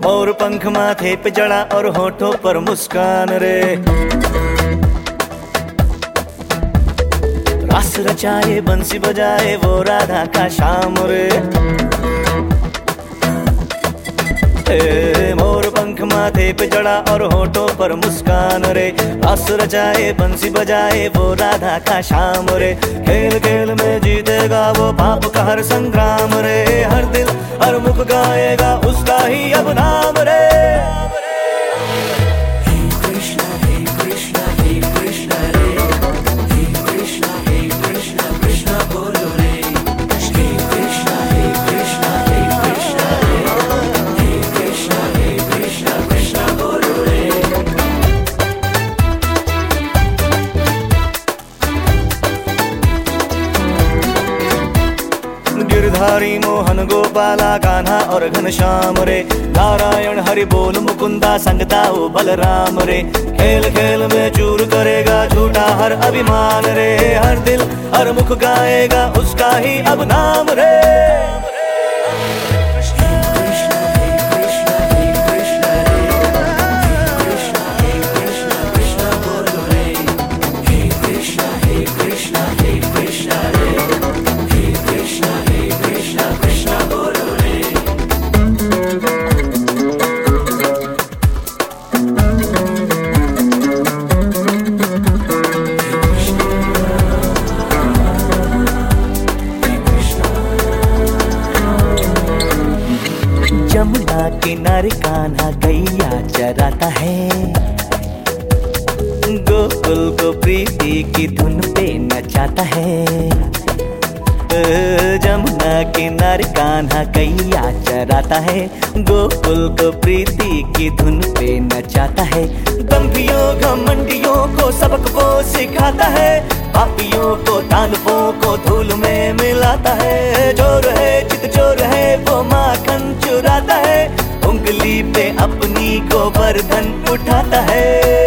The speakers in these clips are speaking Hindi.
और पंख माथे पे जड़ा और होठों पर मुस्कान रे। रास रचाए बंसी बजाए वो राधा का श्याम रे। मोर पंख माथे पे जड़ा और होठों पर मुस्कान रे। रास रचाए बंसी बजाए वो राधा का श्याम रे। खेल खेल में जीतेगा वो पाप का हर संग्राम रे। हर दिल हर मुख गाएगा उसका ही अब नाम रे। गिरधारी मोहन गोपाला कान्हा और घनश्याम रे। नारायण हरि बोल मुकुंदा संगता ओ बलराम रे। खेल खेल में चूर करेगा झूठा हर अभिमान रे। हर दिल हर मुख गाएगा उसका ही अब नाम रे। यमुना किनारे कान्हा गैया चराता है। गोकुल को प्रीति की धुन पे नचाता है। यमुना किनारे कान्हा गैया चराता है। गोकुल को प्रीति की धुन पे नचाता है। दंभियों घमंडियों को सबक वो सिखाता है। पापियों को दानवों को धूल में मिलाता है। चोर है चित चोर है वो माखन चुराता है। उंगली पे अपनी गोवर्धन उठाता है।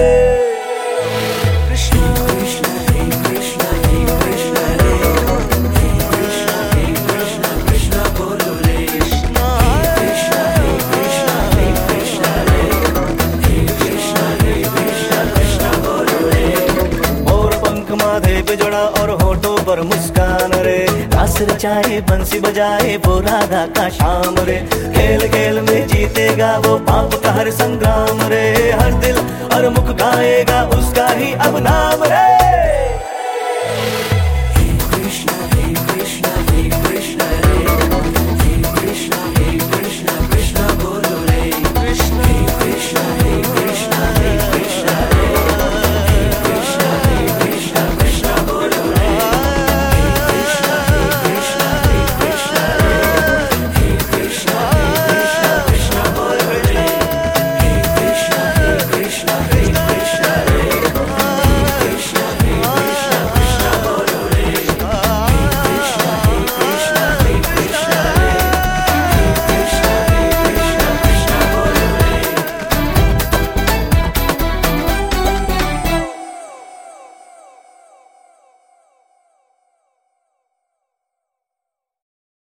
माथे पे जड़ा और होठों पर मुस्कान रे। रास रचाए बंसी बजाए वो राधा का श्याम रे। खेल खेल में जीतेगा वो पाप का हर संग्राम रे। हर दिल हर मुख गाएगा उसका ही अब नाम रे।